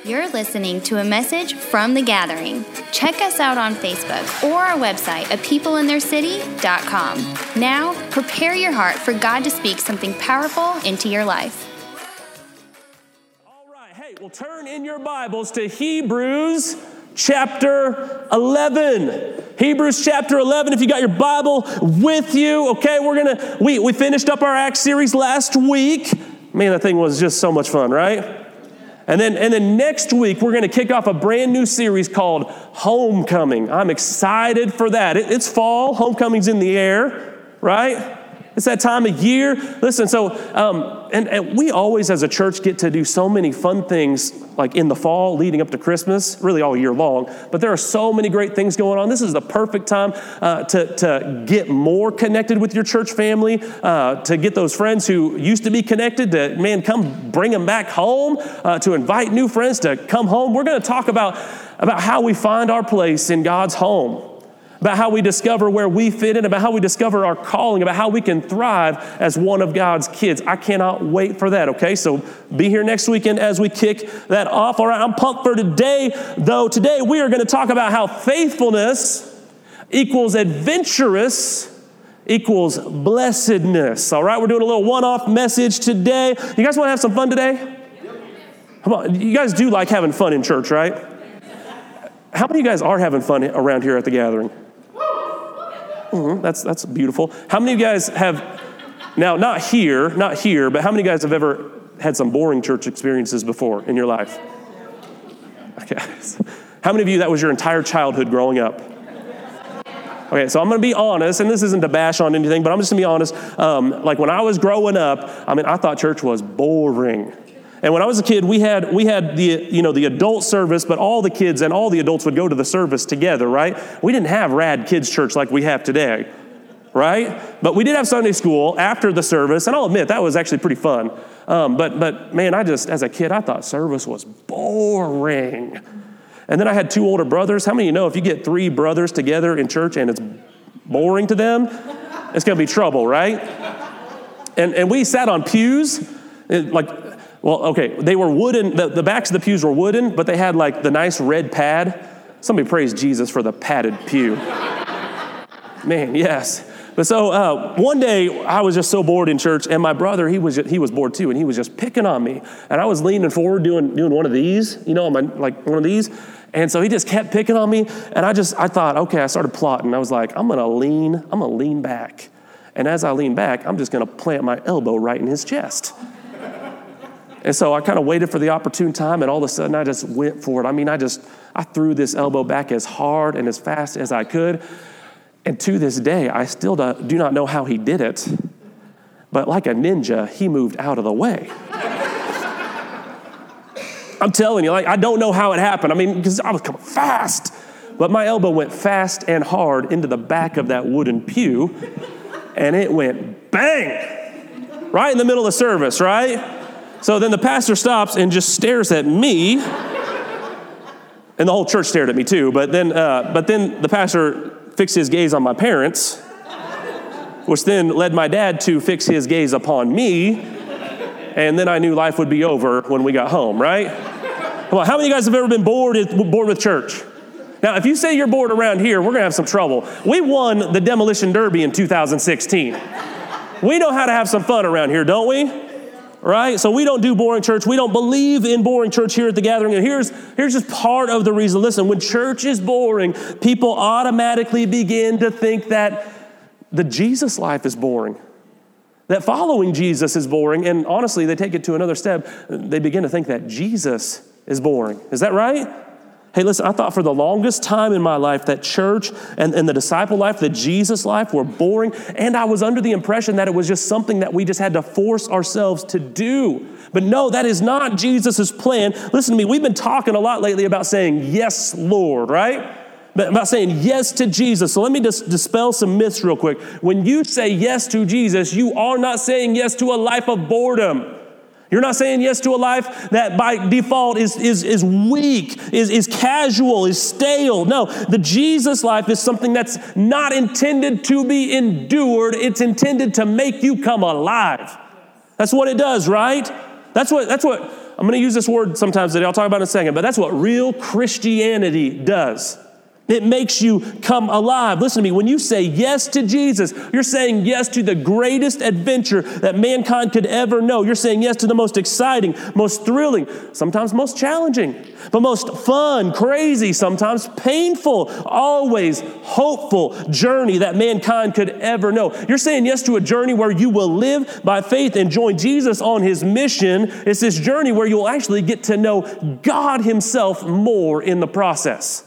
You're listening to a message from The Gathering. Check us out on Facebook or our website at peopleintheircity.com. Now, prepare your heart for God to speak something powerful into your life. All right, hey, well, turn in your Bibles to Hebrews chapter 11. Hebrews chapter 11, if you got your Bible with you, okay, we finished up our Acts series last week. Man, that thing was just so much fun, right? And then next week, we're going to kick off a brand new series called Homecoming. I'm excited for that. It's fall. Homecoming's in the air, right? It's that time of year. Listen, so, and we always as a church get to do so many fun things like in the fall leading up to Christmas, really all year long. But there are so many great things going on. This is the perfect time to get more connected with your church family, to get those friends who used to be connected to, come bring them back home, to invite new friends to come home. We're going to talk about how we find our place in God's home, about how we discover where we fit in, about how we discover our calling, about how we can thrive as one of God's kids. I cannot wait for that, okay? So be here next weekend as we kick that off. All right, I'm pumped for today, though. Today we are going to talk about how faithfulness equals adventurous equals blessedness. All right, we're doing a little one-off message today. You guys want to have some fun today? Come on, you guys do like having fun in church, right? How many of you guys are having fun around here at the gathering? That's beautiful. How many of you guys have, now not here, but how many of you guys have ever had some boring church experiences before in your life? Okay. How many of you, that was your entire childhood growing up? Okay, so I'm going to be honest, and this isn't to bash on anything, but I'm just going to be honest. Like when I was growing up, I thought church was boring. And when I was a kid, we had the adult service, but all the kids and all the adults would go to the service together, right? We didn't have rad kids church like we have today, right? But we did have Sunday school after the service, and I'll admit that was actually pretty fun. But man, as a kid, I thought service was boring. And then I had two older brothers. How many of you know if you get three brothers together in church and it's boring to them, it's going to be trouble, right? And we sat on pews, well, okay, they were wooden, the backs of the pews were wooden, but they had like the nice red pad. Somebody praise Jesus for the padded pew. Man, yes. But so one day I was just so bored in church, and my brother, he was bored too, and he was just picking on me. And I was leaning forward doing one of these, like one of these. And so he just kept picking on me, and I thought, okay, I started plotting. I was like, I'm gonna lean back. And as I lean back, I'm just gonna plant my elbow right in his chest. And so I kind of waited for the opportune time, and all of a sudden I just went for it. I threw this elbow back as hard and as fast as I could. And to this day, I still do not know how he did it. But like a ninja, he moved out of the way. I'm telling you, I don't know how it happened. Because I was coming fast. But my elbow went fast and hard into the back of that wooden pew. And it went bang! Right in the middle of the service, right? So then the pastor stops and just stares at me, and the whole church stared at me too. But then the pastor fixed his gaze on my parents, which then led my dad to fix his gaze upon me, and then I knew life would be over when we got home. Right? Come on, how many of you guys have ever been bored with church? Now, if you say you're bored around here, we're gonna have some trouble. We won the Demolition Derby in 2016. We know how to have some fun around here, don't we? Right? So we don't do boring church. We don't believe in boring church here at the gathering. And here's just part of the reason. Listen, when church is boring, people automatically begin to think that the Jesus life is boring, that following Jesus is boring. And honestly, they take it to another step. They begin to think that Jesus is boring. Is that right? Hey, listen, I thought for the longest time in my life that church and the disciple life, the Jesus life were boring. And I was under the impression that it was just something that we just had to force ourselves to do. But no, that is not Jesus's plan. Listen to me, we've been talking a lot lately about saying, yes, Lord, right? About saying yes to Jesus. So let me just dispel some myths real quick. When you say yes to Jesus, you are not saying yes to a life of boredom. You're not saying yes to a life that by default is weak, is casual, is stale. No, the Jesus life is something that's not intended to be endured. It's intended to make you come alive. That's what it does, right? That's what I'm going to use this word sometimes today. I'll talk about it in a second, but that's what real Christianity does. It makes you come alive. Listen to me. When you say yes to Jesus, you're saying yes to the greatest adventure that mankind could ever know. You're saying yes to the most exciting, most thrilling, sometimes most challenging, but most fun, crazy, sometimes painful, always hopeful journey that mankind could ever know. You're saying yes to a journey where you will live by faith and join Jesus on his mission. It's this journey where you'll actually get to know God himself more in the process.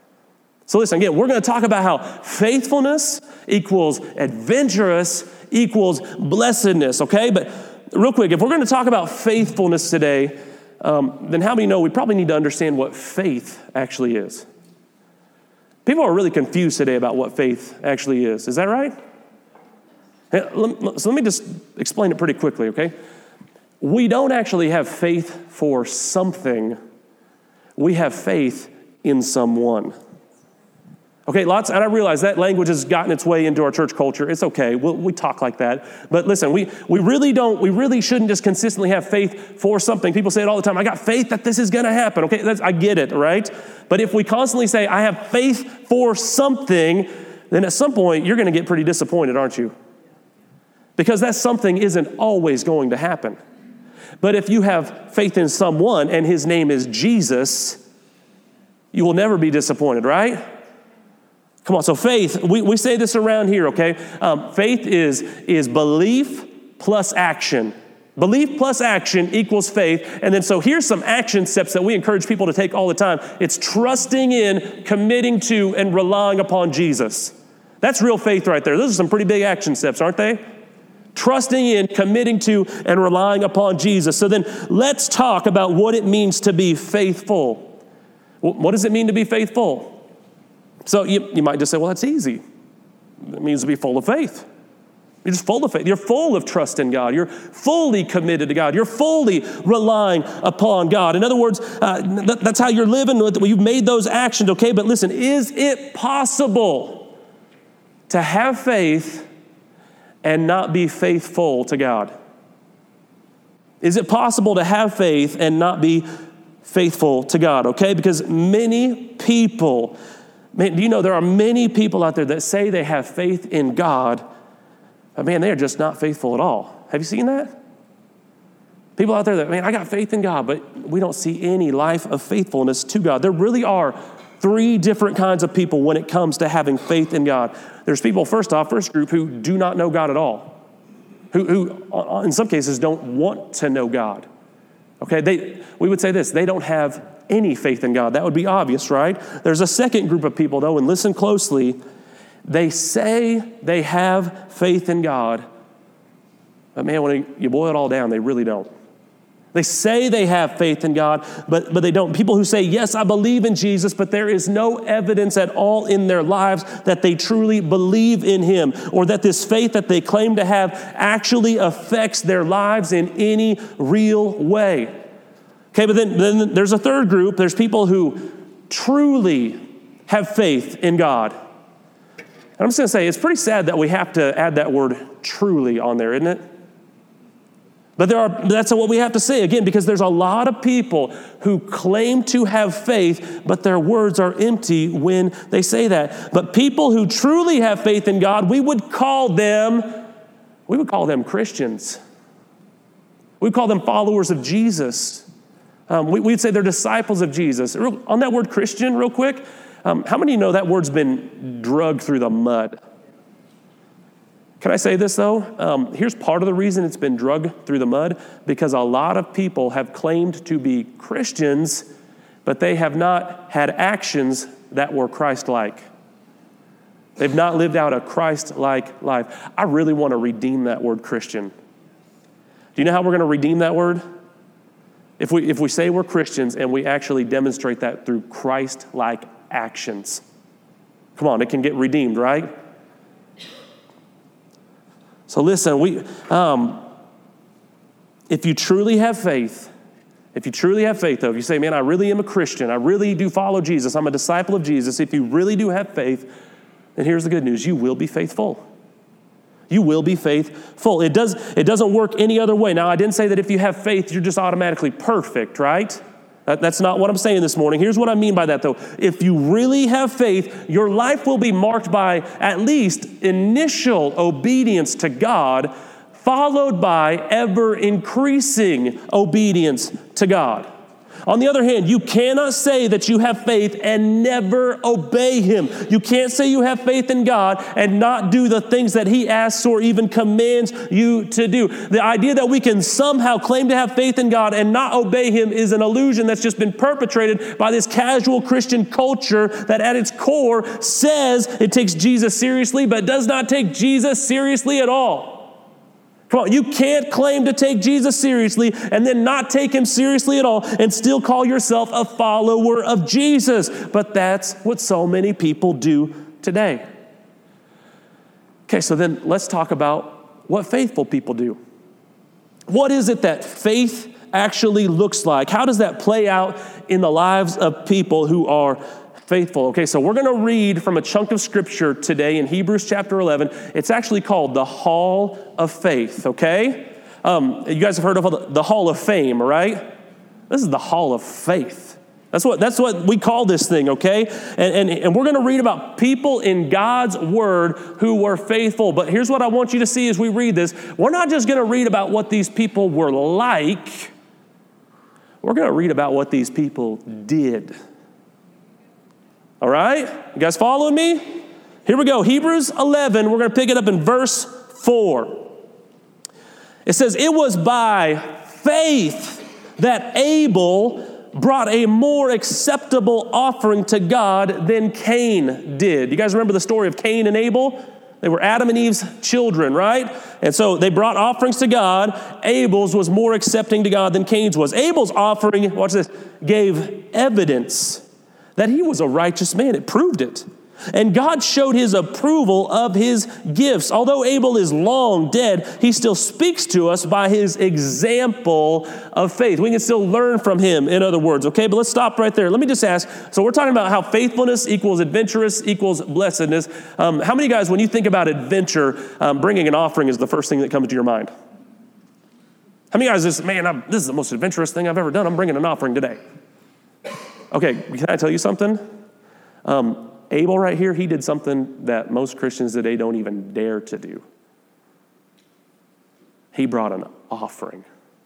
So listen, again, we're going to talk about how faithfulness equals adventurous equals blessedness, okay? But real quick, if we're going to talk about faithfulness today, then how many know we probably need to understand what faith actually is? People are really confused today about what faith actually is. Is that right? So let me just explain it pretty quickly, okay? We don't actually have faith for something. We have faith in someone. Okay, and I realize that language has gotten its way into our church culture. It's okay, we talk like that. But listen, we really shouldn't just consistently have faith for something. People say it all the time, I got faith that this is going to happen. Okay, I get it, right? But if we constantly say, I have faith for something, then at some point, you're going to get pretty disappointed, aren't you? Because that something isn't always going to happen. But if you have faith in someone, and his name is Jesus, you will never be disappointed, right? Come on, so faith, we say this around here, okay? Faith is belief plus action. Belief plus action equals faith. And then so here's some action steps that we encourage people to take all the time. It's trusting in, committing to, and relying upon Jesus. That's real faith right there. Those are some pretty big action steps, aren't they? Trusting in, committing to, and relying upon Jesus. So then let's talk about what it means to be faithful. What does it mean to be faithful? So you might just say, well, that's easy. It means to be full of faith. You're just full of faith. You're full of trust in God. You're fully committed to God. You're fully relying upon God. In other words, that's how you're living. You've made those actions, okay? But listen, is it possible to have faith and not be faithful to God? Is it possible to have faith and not be faithful to God, okay? Because many people... Man, do you know there are many people out there that say they have faith in God, but man, they are just not faithful at all. Have you seen that? People out there that, man, I got faith in God, but we don't see any life of faithfulness to God. There really are three different kinds of people when it comes to having faith in God. There's people, first group, who do not know God at all, who in some cases don't want to know God. Okay, we would say this, they don't have any faith in God. That would be obvious, right? There's a second group of people, though, and listen closely. They say they have faith in God, but man, when you boil it all down, they really don't. They say they have faith in God, but they don't. People who say, yes, I believe in Jesus, but there is no evidence at all in their lives that they truly believe in him, or that this faith that they claim to have actually affects their lives in any real way. Okay, but then there's a third group. There's people who truly have faith in God. And I'm just going to say, it's pretty sad that we have to add that word truly on there, isn't it? But that's what we have to say, again, because there's a lot of people who claim to have faith, but their words are empty when they say that. But people who truly have faith in God, we would call them Christians. We'd call them followers of Jesus. We'd say they're disciples of Jesus. On that word Christian, real quick, how many of you know that word's been drugged through the mud? Can I say this, though? Here's part of the reason it's been drugged through the mud, because a lot of people have claimed to be Christians, but they have not had actions that were Christ-like. They've not lived out a Christ-like life. I really want to redeem that word Christian. Do you know how we're going to redeem that word? If we say we're Christians and we actually demonstrate that through Christ-like actions. Come on, it can get redeemed, right? So listen, if you truly have faith, though, if you say, man, I really am a Christian, I really do follow Jesus, I'm a disciple of Jesus, if you really do have faith, then here's the good news, you will be faithful. You will be faithful. It doesn't work any other way. Now, I didn't say that if you have faith, you're just automatically perfect, right? That's not what I'm saying this morning. Here's what I mean by that, though. If you really have faith, your life will be marked by at least initial obedience to God, followed by ever-increasing obedience to God. On the other hand, you cannot say that you have faith and never obey Him. You can't say you have faith in God and not do the things that He asks or even commands you to do. The idea that we can somehow claim to have faith in God and not obey Him is an illusion that's just been perpetrated by this casual Christian culture that at its core says it takes Jesus seriously, but does not take Jesus seriously at all. Come on, you can't claim to take Jesus seriously and then not take Him seriously at all and still call yourself a follower of Jesus. But that's what so many people do today. Okay, so then let's talk about what faithful people do. What is it that faith actually looks like? How does that play out in the lives of people who are faithful? Okay, so we're going to read from a chunk of scripture today in Hebrews chapter 11. It's actually called the Hall of Faith, okay? You guys have heard of the Hall of Fame, right? This is the Hall of Faith. That's what we call this thing, okay? And we're going to read about people in God's Word who were faithful. But here's what I want you to see as we read this. We're not just going to read about what these people were like. We're going to read about what these people did. All right? You guys following me? Here we go. Hebrews 11, we're going to pick it up in verse 4. It says, "It was by faith that Abel brought a more acceptable offering to God than Cain did." You guys remember the story of Cain and Abel? They were Adam and Eve's children, right? And so they brought offerings to God. Abel's was more accepting to God than Cain's was. Abel's offering, watch this, gave evidence that he was a righteous man. It proved it. And God showed His approval of his gifts. Although Abel is long dead, he still speaks to us by his example of faith. We can still learn from him, in other words, okay? But let's stop right there. Let me just ask, so we're talking about how faithfulness equals adventurous equals blessedness. How many guys, when you think about adventure, bringing an offering is the first thing that comes to your mind? How many guys just, man, this is the most adventurous thing I've ever done. I'm bringing an offering today. Okay, can I tell you something? Abel right here, he did something that most Christians today don't even dare to do. He brought an offering.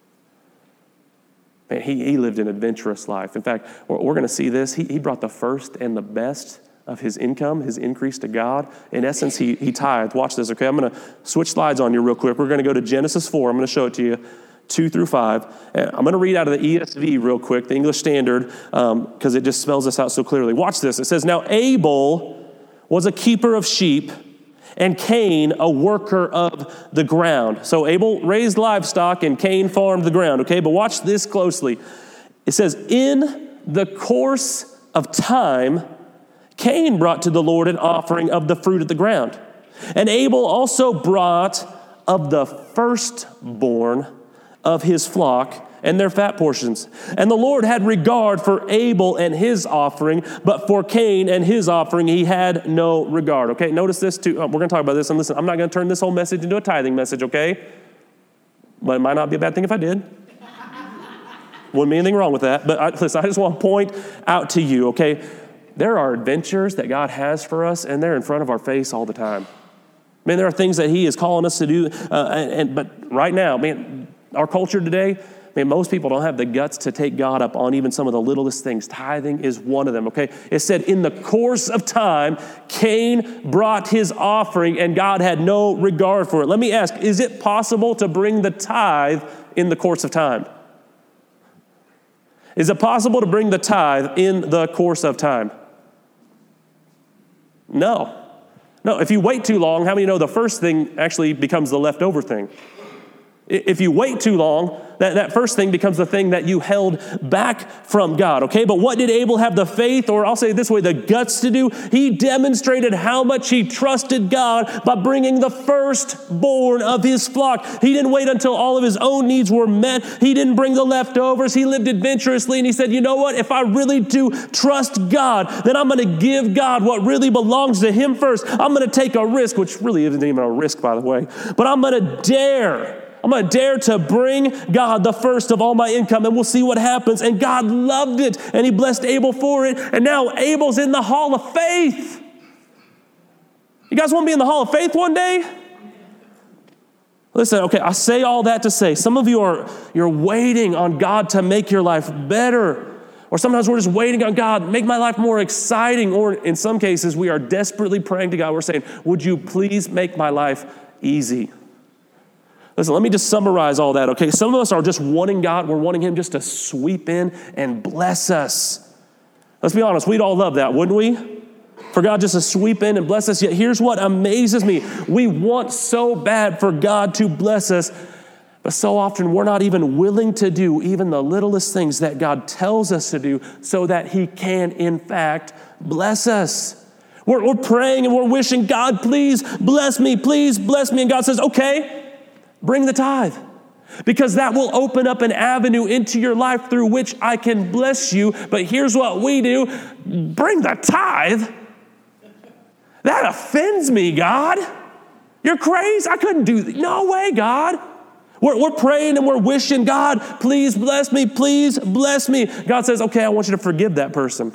Man, he lived an adventurous life. In fact, we're going to see this. He brought the first and the best of his income, his increase to God. In essence, he tithed. Watch this, okay? I'm going to switch slides on you real quick. We're going to go to Genesis 4. I'm going to show it to you. 2 through 5. And I'm going to read out of the ESV real quick, the English Standard, because it just spells this out so clearly. Watch this. It says, "Now Abel was a keeper of sheep, and Cain a worker of the ground." So Abel raised livestock, and Cain farmed the ground, okay? But watch this closely. It says, "In the course of time, Cain brought to the Lord an offering of the fruit of the ground. And Abel also brought of the firstborn of his flock and their fat portions. And the Lord had regard for Abel and his offering, but for Cain and his offering he had no regard." Okay, notice this too. We're going to talk about this. And listen, I'm not going to turn this whole message into a tithing message, okay? But it might not be a bad thing if I did. Wouldn't be anything wrong with that. But listen, I just want to point out to you, okay? There are adventures that God has for us, and they're in front of our face all the time. Man, there are things that He is calling us to do. But right now, man, our culture today, man, most people don't have the guts to take God up on even some of the littlest things. Tithing is one of them, okay? It said, in the course of time, Cain brought his offering and God had no regard for it. Let me ask, is it possible to bring the tithe in the course of time? Is it possible to bring the tithe in the course of time? No, if you wait too long, how many know the first thing actually becomes the leftover thing? If you wait too long, that first thing becomes the thing that you held back from God, okay? But what did Abel have the faith, or I'll say it this way, the guts to do? He demonstrated how much he trusted God by bringing the firstborn of his flock. He didn't wait until all of his own needs were met. He didn't bring the leftovers. He lived adventurously, and he said, you know what? If I really do trust God, then I'm going to give God what really belongs to him first. I'm going to take a risk, which really isn't even a risk, by the way, but I'm going to dare to bring God the first of all my income, and we'll see what happens. And God loved it, and he blessed Abel for it. And now Abel's in the Hall of Faith. You guys want to be in the Hall of Faith one day? Listen, okay, I say all that to say, some of you you're waiting on God to make your life better. Or sometimes we're just waiting on God, make my life more exciting. Or in some cases, we are desperately praying to God. We're saying, would you please make my life easy? Listen, let me just summarize all that, okay? Some of us are just wanting God. We're wanting him just to sweep in and bless us. Let's be honest, we'd all love that, wouldn't we? For God just to sweep in and bless us. Yet here's what amazes me. We want so bad for God to bless us, but so often we're not even willing to do even the littlest things that God tells us to do so that he can, in fact, bless us. We're praying and we're wishing, God, please bless me, please bless me. And God says, okay, bring the tithe, because that will open up an avenue into your life through which I can bless you. But here's what we do. Bring the tithe? That offends me, God. You're crazy. I couldn't do that. No way, God. We're praying and we're wishing, God, please bless me, please bless me. God says, okay, I want you to forgive that person.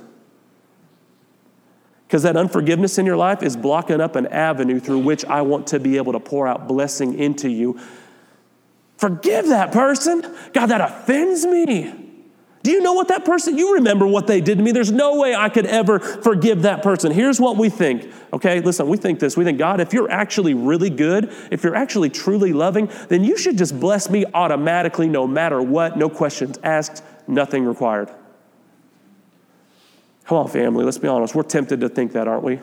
Because that unforgiveness in your life is blocking up an avenue through which I want to be able to pour out blessing into you. Forgive that person. God, that offends me. Do you know what that person, you remember what they did to me. There's no way I could ever forgive that person. Here's what we think. Okay, listen, we think this. We think, God, if you're actually really good, if you're actually truly loving, then you should just bless me automatically no matter what, no questions asked, nothing required. Come on, family, let's be honest. We're tempted to think that, aren't we?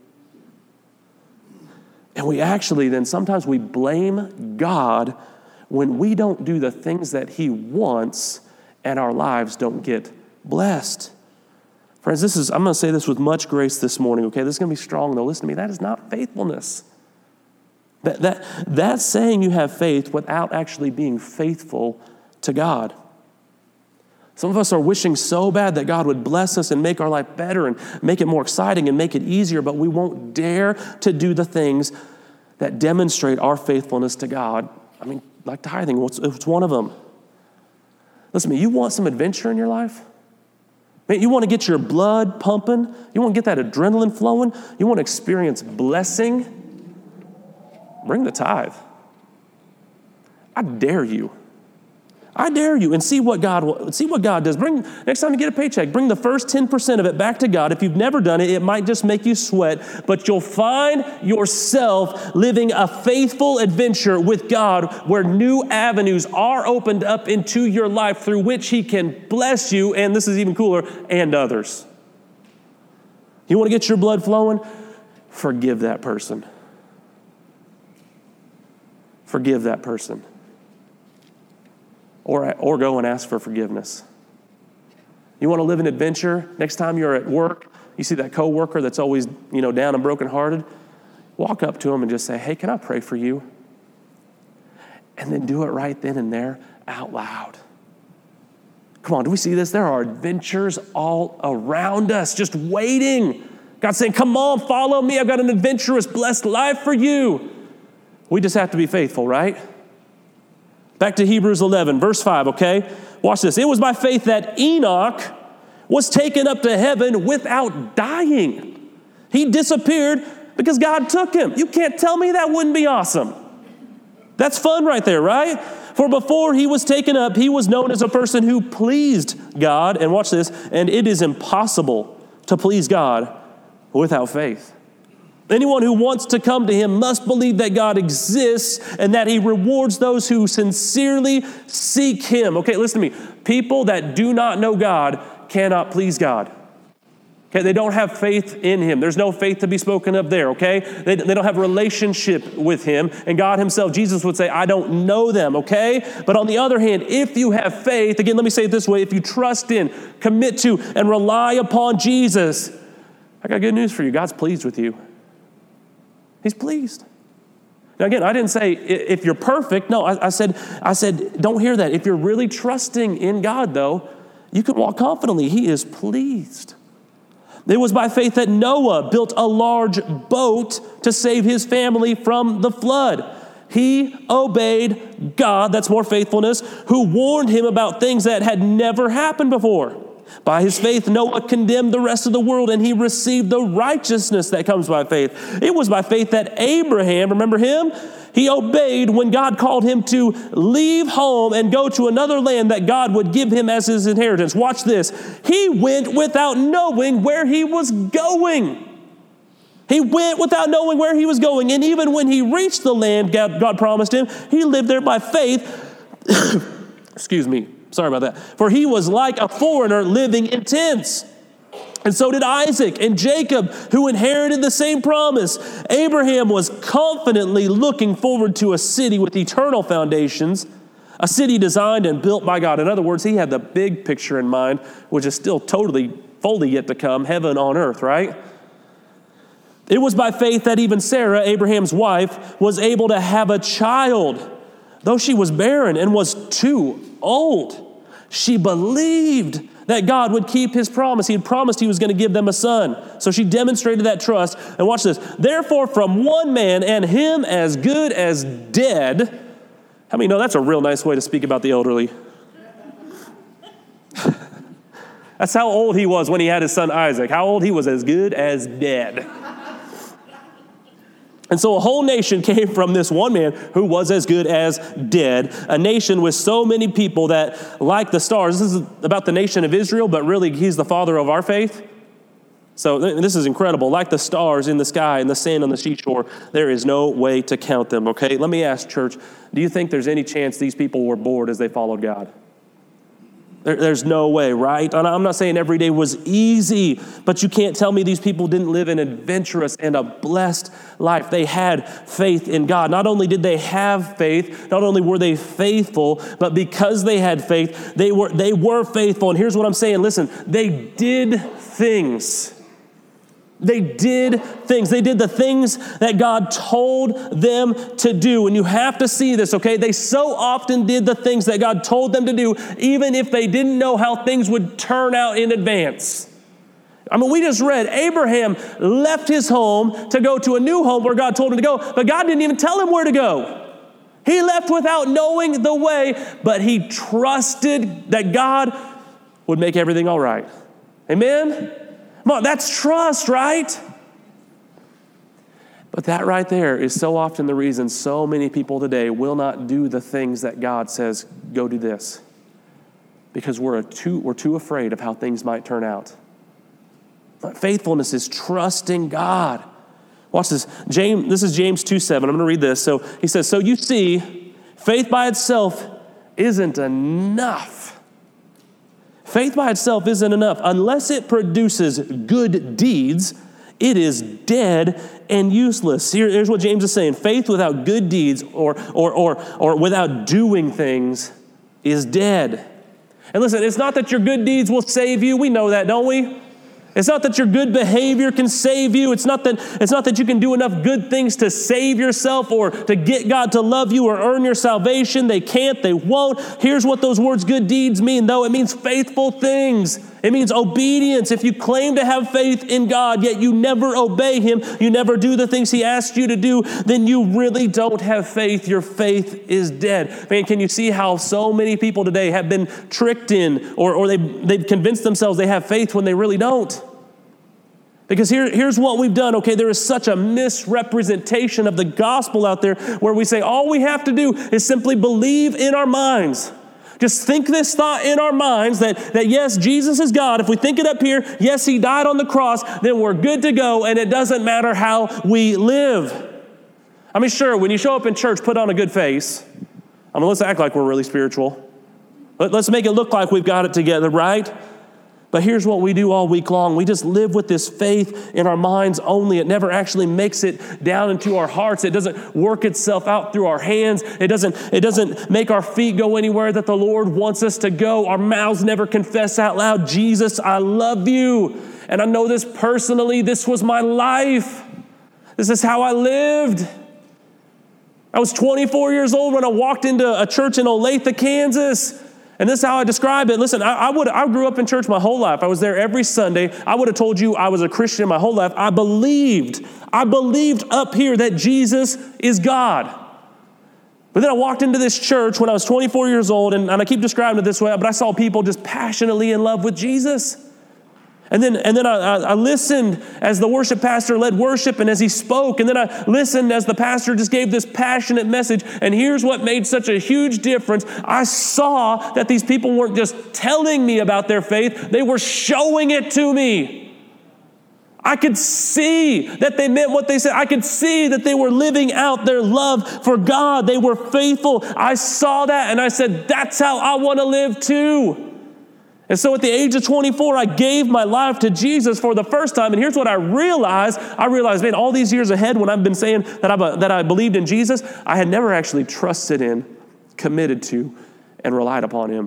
And we actually then sometimes we blame God when we don't do the things that he wants and our lives don't get blessed. Friends, I'm going to say this with much grace this morning, okay? This is going to be strong, though. Listen to me. That is not faithfulness. That's saying you have faith without actually being faithful to God. Some of us are wishing so bad that God would bless us and make our life better and make it more exciting and make it easier, but we won't dare to do the things that demonstrate our faithfulness to God. I mean, like tithing, it's one of them. Listen to me, you want some adventure in your life? Man, you want to get your blood pumping? You want to get that adrenaline flowing? You want to experience blessing? Bring the tithe. I dare you. I dare you, and see what God does. Next time you get a paycheck, bring the first 10% of it back to God. If you've never done it, it might just make you sweat, but you'll find yourself living a faithful adventure with God where new avenues are opened up into your life through which he can bless you, and this is even cooler, and others. You want to get your blood flowing? Forgive that person. Forgive that person. Or go and ask for forgiveness. You want to live an adventure? Next time you're at work, you see that coworker that's always, down and brokenhearted, walk up to him and just say, hey, can I pray for you? And then do it right then and there out loud. Come on, do we see this? There are adventures all around us just waiting. God's saying, come on, follow me. I've got an adventurous, blessed life for you. We just have to be faithful, right? Back to Hebrews 11, verse 5, okay? Watch this. It was by faith that Enoch was taken up to heaven without dying. He disappeared because God took him. You can't tell me that wouldn't be awesome. That's fun right there, right? For before he was taken up, he was known as a person who pleased God. And watch this. And it is impossible to please God without faith. Anyone who wants to come to him must believe that God exists and that he rewards those who sincerely seek him. Okay, listen to me. People that do not know God cannot please God. Okay, they don't have faith in him. There's no faith to be spoken of there, okay? They don't have a relationship with him. And God himself, Jesus would say, I don't know them, okay? But on the other hand, if you have faith, again, let me say it this way, if you trust in, commit to, and rely upon Jesus, I got good news for you. God's pleased with you. He's pleased. Now again, I didn't say if you're perfect. No, I said, don't hear that. If you're really trusting in God, though, you can walk confidently. He is pleased. It was by faith that Noah built a large boat to save his family from the flood. He obeyed God, that's more faithfulness, who warned him about things that had never happened before. By his faith, Noah condemned the rest of the world, and he received the righteousness that comes by faith. It was by faith that Abraham, remember him? He obeyed when God called him to leave home and go to another land that God would give him as his inheritance. Watch this. He went without knowing where he was going. He went without knowing where he was going. And even when he reached the land God promised him, he lived there by faith. Excuse me. Sorry about that. For he was like a foreigner living in tents. And so did Isaac and Jacob, who inherited the same promise. Abraham was confidently looking forward to a city with eternal foundations, a city designed and built by God. In other words, he had the big picture in mind, which is still totally fully yet to come, heaven on earth, right? It was by faith that even Sarah, Abraham's wife, was able to have a child, though she was barren and was too old. She believed that God would keep his promise. He had promised he was going to give them a son. So she demonstrated that trust. And watch this. Therefore, from one man, and him as good as dead. How many know that's a real nice way to speak about the elderly? That's how old he was when he had his son Isaac. How old he was as good as dead. And so a whole nation came from this one man who was as good as dead. A nation with so many people that, like the stars, this is about the nation of Israel, but really he's the father of our faith. So this is incredible. Like the stars in the sky and the sand on the seashore, there is no way to count them, okay? Let me ask, church, do you think there's any chance these people were bored as they followed God? There's no way, right? And I'm not saying every day was easy, but you can't tell me these people didn't live an adventurous and a blessed life. They had faith in God. Not only did they have faith, not only were they faithful, but because they had faith, they were faithful. And here's what I'm saying. Listen, they did things. They did things. They did the things that God told them to do. And you have to see this, okay? They so often did the things that God told them to do, even if they didn't know how things would turn out in advance. I mean, we just read Abraham left his home to go to a new home where God told him to go, but God didn't even tell him where to go. He left without knowing the way, but he trusted that God would make everything all right. Amen? Come on, that's trust, right? But that right there is so often the reason so many people today will not do the things that God says, go do this. Because we're too afraid of how things might turn out. Faithfulness is trusting God. Watch this. This is James 2:7. I'm going to read this. So he says, so you see, faith by itself isn't enough. Faith by itself isn't enough. Unless it produces good deeds, it is dead and useless. Here's what James is saying. Faith without good deeds or without doing things is dead. And listen, it's not that your good deeds will save you. We know that, don't we? It's not that your good behavior can save you. It's not that you can do enough good things to save yourself or to get God to love you or earn your salvation. They can't, they won't. Here's what those words good deeds mean, though. It means faithful things. It means obedience. If you claim to have faith in God, yet you never obey him, you never do the things he asked you to do, then you really don't have faith. Your faith is dead. Man, can you see how so many people today have been tricked in or they've convinced themselves they have faith when they really don't? Because here's what we've done, okay? There is such a misrepresentation of the gospel out there where we say all we have to do is simply believe in our minds. Just think this thought in our minds that yes, Jesus is God. If we think it up here, yes, he died on the cross, then we're good to go, and it doesn't matter how we live. I mean, sure, when you show up in church, put on a good face. Let's act like we're really spiritual. Let's make it look like we've got it together, right? But here's what we do all week long. We just live with this faith in our minds only. It never actually makes it down into our hearts. It doesn't work itself out through our hands. It doesn't make our feet go anywhere that the Lord wants us to go. Our mouths never confess out loud, Jesus, I love you. And I know this personally. This was my life. This is how I lived. I was 24 years old when I walked into a church in Olathe, Kansas. And this is how I describe it. Listen, I grew up in church my whole life. I was there every Sunday. I would have told you I was a Christian my whole life. I believed up here that Jesus is God. But then I walked into this church when I was 24 years old, and I keep describing it this way, but I saw people just passionately in love with Jesus. And then I listened as the worship pastor led worship and as he spoke. And then I listened as the pastor just gave this passionate message. And here's what made such a huge difference. I saw that these people weren't just telling me about their faith. They were showing it to me. I could see that they meant what they said. I could see that they were living out their love for God. They were faithful. I saw that and I said, that's how I want to live too. And so at the age of 24, I gave my life to Jesus for the first time. And here's what I realized. Man, all these years ahead when I've been saying that I believed in Jesus, I had never actually trusted in, committed to, and relied upon him.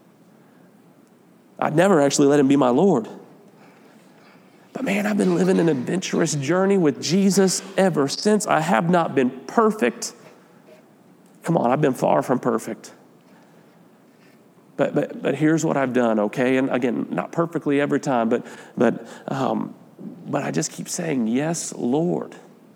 I'd never actually let him be my Lord. But man, I've been living an adventurous journey with Jesus ever since. I have not been perfect. Come on, I've been far from perfect. But here's what I've done, okay? And again, not perfectly every time, but I just keep saying, yes, Lord.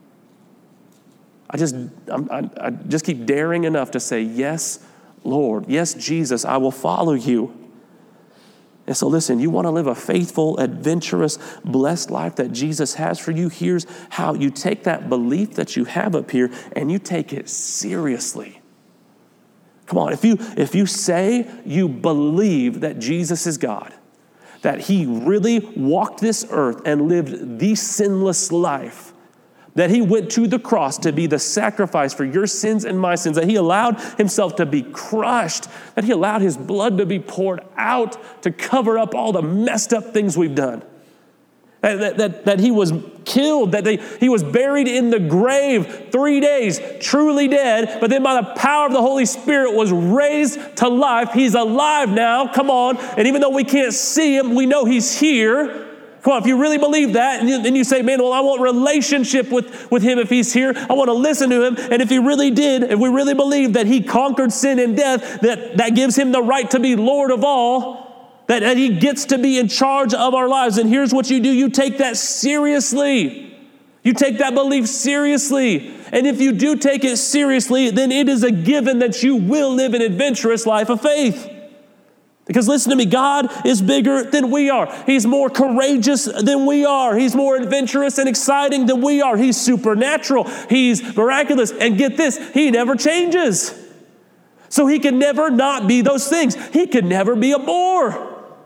I just keep daring enough to say, yes, Lord. Yes, Jesus, I will follow you. And so listen, you want to live a faithful, adventurous, blessed life that Jesus has for you? Here's how you take that belief that you have up here and you take it seriously. Come on, if you say you believe that Jesus is God, that he really walked this earth and lived the sinless life, that he went to the cross to be the sacrifice for your sins and my sins, that he allowed himself to be crushed, that he allowed his blood to be poured out to cover up all the messed up things we've done, that he was killed, that he was buried in the grave 3 days, truly dead, but then by the power of the Holy Spirit was raised to life. He's alive now, come on, and even though we can't see him, we know he's here. Come on, if you really believe that, and then you say, man, well, I want relationship with him if he's here. I want to listen to him. And if he really did, if we really believe that he conquered sin and death, that gives him the right to be Lord of all, that he gets to be in charge of our lives. And here's what you do. You take that seriously. You take that belief seriously. And if you do take it seriously, then it is a given that you will live an adventurous life of faith. Because listen to me, God is bigger than we are. He's more courageous than we are. He's more adventurous and exciting than we are. He's supernatural. He's miraculous. And get this, he never changes. So he can never not be those things. He can never be a bore.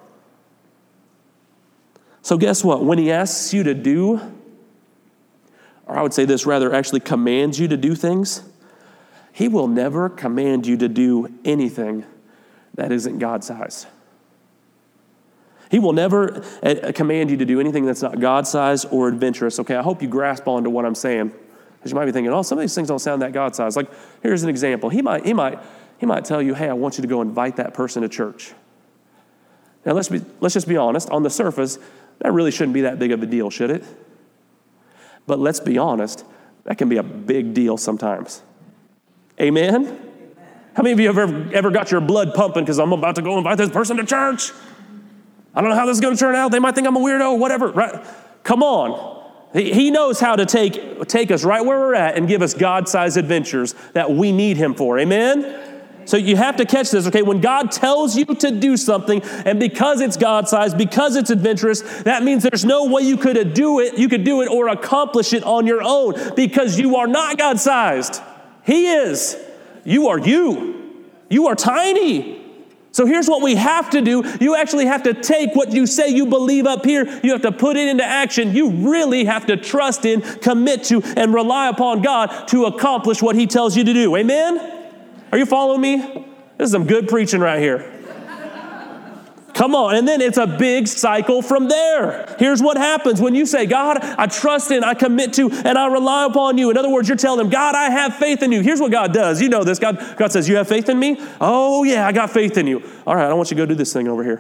So guess what? When he asks you to do, or I would say this rather, actually commands you to do things, he will never command you to do anything that isn't God-sized. He will never command you to do anything that's not God-sized or adventurous. Okay, I hope you grasp onto what I'm saying. Because you might be thinking, oh, some of these things don't sound that God-sized. Like, here's an example. He might tell you, hey, I want you to go invite that person to church. Now, let's just be honest. On the surface, that really shouldn't be that big of a deal, should it? But let's be honest, that can be a big deal sometimes. Amen? How many of you have ever got your blood pumping because I'm about to go invite this person to church? I don't know how this is going to turn out. They might think I'm a weirdo, whatever. Right? Come on. He knows how to take us right where we're at and give us God-sized adventures that we need him for. Amen? So you have to catch this, okay? When God tells you to do something, and because it's God-sized, because it's adventurous, that means there's no way you could do it or accomplish it on your own, because you are not God-sized. He is. You are you. You are tiny. So here's what we have to do. You actually have to take what you say you believe up here. You have to put it into action. You really have to trust in, commit to, and rely upon God to accomplish what he tells you to do. Amen? Are you following me? This is some good preaching right here. Come on. And then it's a big cycle from there. Here's what happens when you say, God, I trust in, I commit to, and I rely upon you. In other words, you're telling him, God, I have faith in you. Here's what God does. You know this. God says, you have faith in me? Oh, yeah, I got faith in you. All right, I want you to go do this thing over here.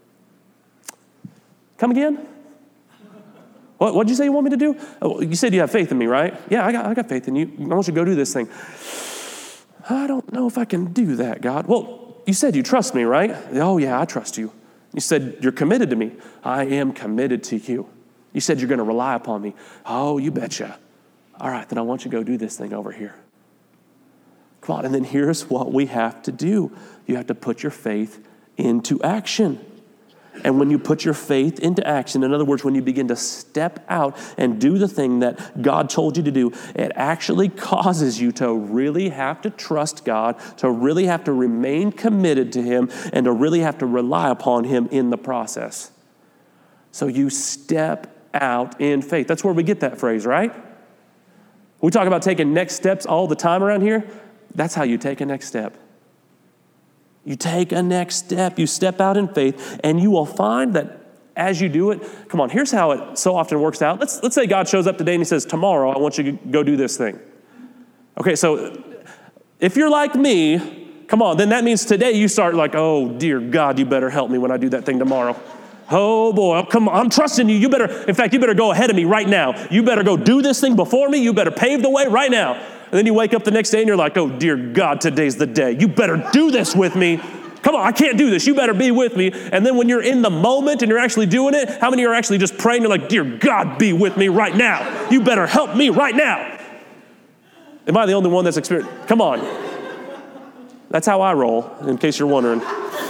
Come again? What did you say you want me to do? Oh, you said you have faith in me, right? Yeah, I got faith in you. I want you to go do this thing. I don't know if I can do that, God. Well, you said you trust me, right? Oh, yeah, I trust you. You said you're committed to me. I am committed to you. You said you're going to rely upon me. Oh, you betcha. All right, then I want you to go do this thing over here. Come on, and then here's what we have to do. You have to put your faith into action. And when you put your faith into action, in other words, when you begin to step out and do the thing that God told you to do, it actually causes you to really have to trust God, to really have to remain committed to him, and to really have to rely upon him in the process. So you step out in faith. That's where we get that phrase, right? We talk about taking next steps all the time around here. That's how you take a next step. You take a next step. You step out in faith, and you will find that as you do it, come on, here's how it so often works out. Let's say God shows up today and he says, tomorrow, I want you to go do this thing. Okay, so if you're like me, come on, then that means today you start like, oh, dear God, you better help me when I do that thing tomorrow. Oh, boy, come on, I'm trusting you. You better go ahead of me right now. You better go do this thing before me. You better pave the way right now. And then you wake up the next day and you're like, oh, dear God, today's the day. You better do this with me. Come on, I can't do this. You better be with me. And then when you're in the moment and you're actually doing it, how many are actually just praying? You're like, dear God, be with me right now. You better help me right now. Am I the only one that's experienced? Come on. That's how I roll, in case you're wondering.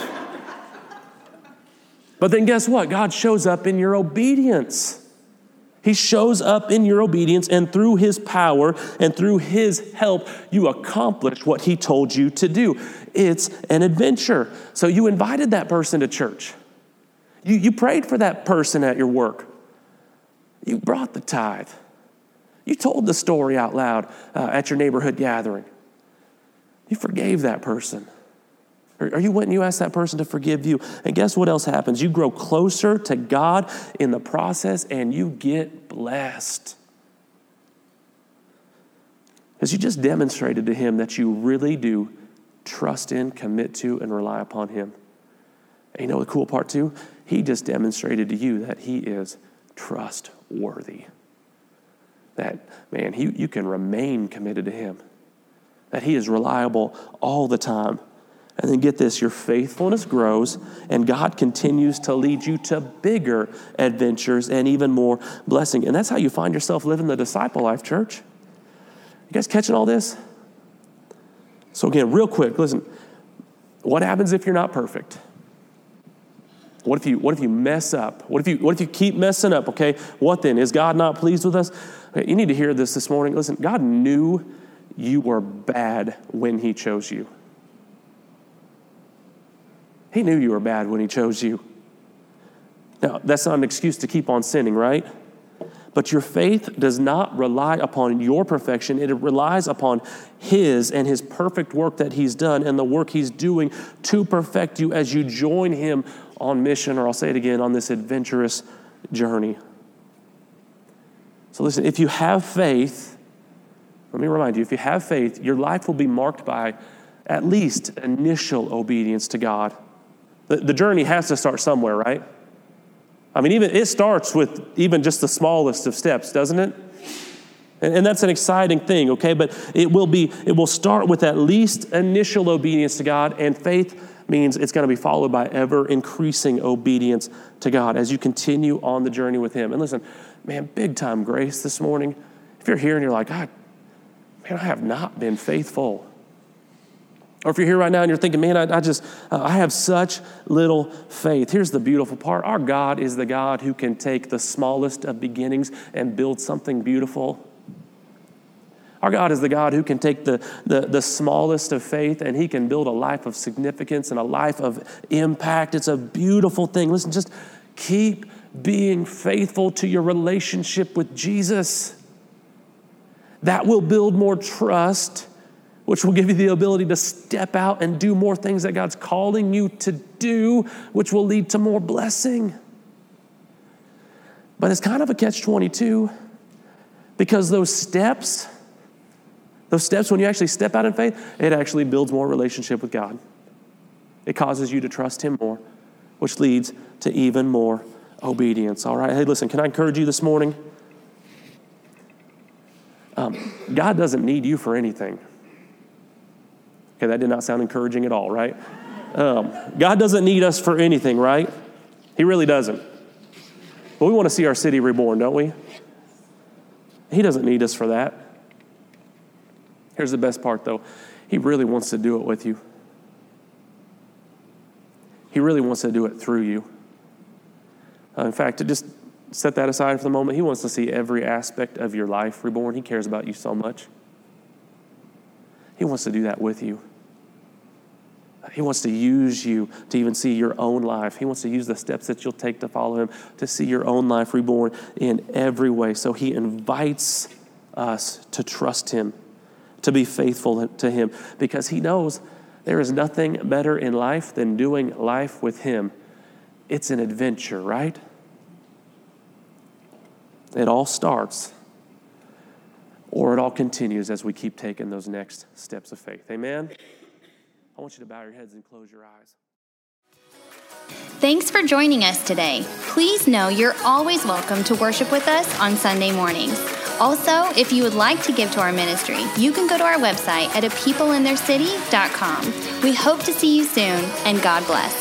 But then guess what? God shows up in your obedience. He shows up in your obedience, and through his power and through his help, you accomplish what he told you to do. It's an adventure. So you invited that person to church. You prayed for that person at your work. You brought the tithe. You told the story out loud at your neighborhood gathering. You forgave that person. Or you went and you asked that person to forgive you. And guess what else happens? You grow closer to God in the process, and you get blessed. Because you just demonstrated to him that you really do trust in, commit to, and rely upon him. And you know the cool part too? He just demonstrated to you that he is trustworthy. That, man, you can remain committed to him. That he is reliable all the time. And then get this, your faithfulness grows, and God continues to lead you to bigger adventures and even more blessing. And that's how you find yourself living the disciple life, church. You guys catching all this? So again, real quick, listen, what happens if you're not perfect? What if you mess up? What if you keep messing up, okay? What then? Is God not pleased with us? Okay, you need to hear this morning. Listen, God knew you were bad when he chose you. He knew you were bad when he chose you. Now, that's not an excuse to keep on sinning, right? But your faith does not rely upon your perfection. It relies upon his and his perfect work that he's done and the work he's doing to perfect you as you join him on mission, or I'll say it again, on this adventurous journey. So listen, if you have faith, let me remind you, if you have faith, your life will be marked by at least initial obedience to God. The journey has to start somewhere, right? I mean, even it starts with even just the smallest of steps, doesn't it? And that's an exciting thing, okay? But it will start with at least initial obedience to God, and faith means it's going to be followed by ever increasing obedience to God as you continue on the journey with him. And listen, man, big time grace this morning. If you're here and you're like, man, I have not been faithful. Or if you're here right now and you're thinking, man, I have such little faith. Here's the beautiful part. Our God is the God who can take the smallest of beginnings and build something beautiful. Our God is the God who can take the smallest of faith and he can build a life of significance and a life of impact. It's a beautiful thing. Listen, just keep being faithful to your relationship with Jesus. That will build more trust which will give you the ability to step out and do more things that God's calling you to do, which will lead to more blessing. But it's kind of a catch-22, because those steps, when you actually step out in faith, it actually builds more relationship with God. It causes you to trust him more, which leads to even more obedience. All right, hey, listen, can I encourage you this morning? God doesn't need you for anything. Okay, that did not sound encouraging at all, right? God doesn't need us for anything, right? He really doesn't. But we want to see our city reborn, don't we? He doesn't need us for that. Here's the best part, though. He really wants to do it with you. He really wants to do it through you. In fact, to just set that aside for the moment, he wants to see every aspect of your life reborn. He cares about you so much. He wants to do that with you. He wants to use you to even see your own life. He wants to use the steps that you'll take to follow him to see your own life reborn in every way. So he invites us to trust him, to be faithful to him, because he knows there is nothing better in life than doing life with him. It's an adventure, right? It all starts, or it all continues as we keep taking those next steps of faith. Amen? I want you to bow your heads and close your eyes. Thanks for joining us today. Please know you're always welcome to worship with us on Sunday mornings. Also, if you would like to give to our ministry, you can go to our website at apeopleintheircity.com. We hope to see you soon, and God bless.